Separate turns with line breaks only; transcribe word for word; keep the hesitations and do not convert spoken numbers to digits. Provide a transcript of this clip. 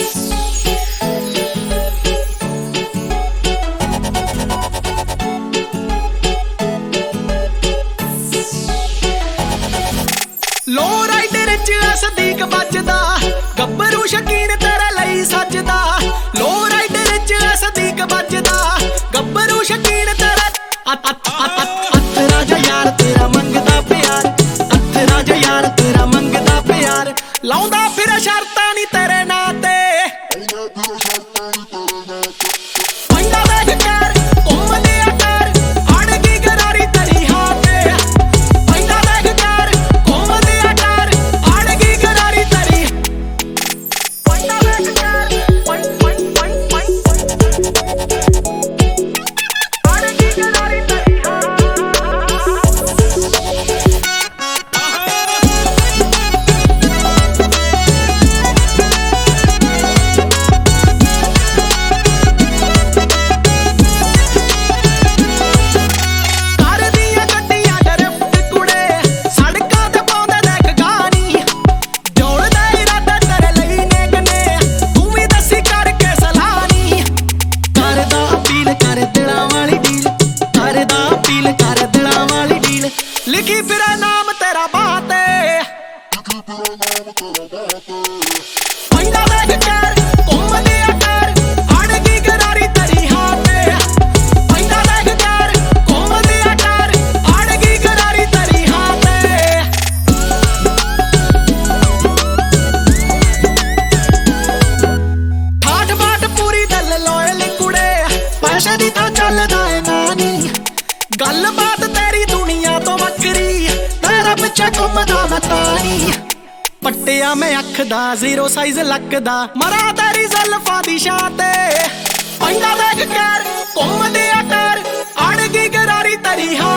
Low rider च सदीक बजदा गब्बरू शकीन तेरे लई सजदा। लो राइडर च सदीक बजदा गब्बरू शकीन तेरे अथ राजा यार तेरा मंगदा प्यार, अथ राजा यार तेरा मंगदा प्यार। लाउंदा फिर शर्तां नी तेरे नां ते लिखी फिर नाम तेरा बाते पहिला देख कर घूमदे कर अड़गी गरारी तेरी हाथे। पहिला देख कर घूमदे कर अड़गी गरारी तेरी हाथे। ठाठ बाट पूरी दल लोयल कुड़े पैसे दी तो चलदा है नानी। गल बात तेरी दुनिया तो वक्री तेरा पिछे घूमदा मैं तानी। पट्टिया मैं अख दा जीरो साइज लकदा मरा तेरी ज़ुल्फां दी शाह ते। पहिला देख कर घूमदे कर अड़गी गरारी तेरी हाथ।